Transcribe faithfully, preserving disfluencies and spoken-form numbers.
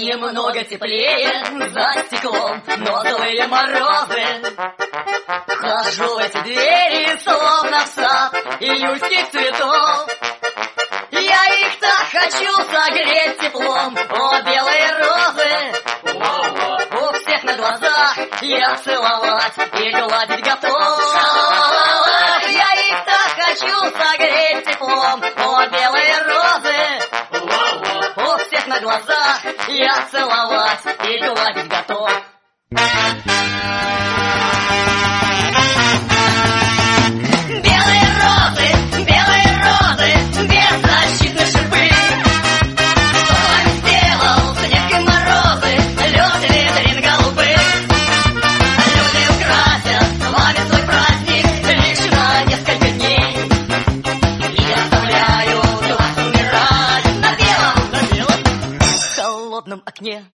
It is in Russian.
немного теплее за стеклом, но злые морозы. Вхожу в эти двери, словно в сад июльских цветов. Я их так хочу согреть теплом, о, белые розы. У всех на глазах я целовать и гладить готов. Я их так хочу согреть теплом, о, белые розы. У всех на глазах я целовать и гладить готов. Белые розы, белые розы, беззащитны шипы. Что с вами сделал снег и морозы, лед, ветрин, голубы? Люди украсят с вами свой праздник лишь на несколько дней и оставляют вас умирать на белом, на белом холодном окне.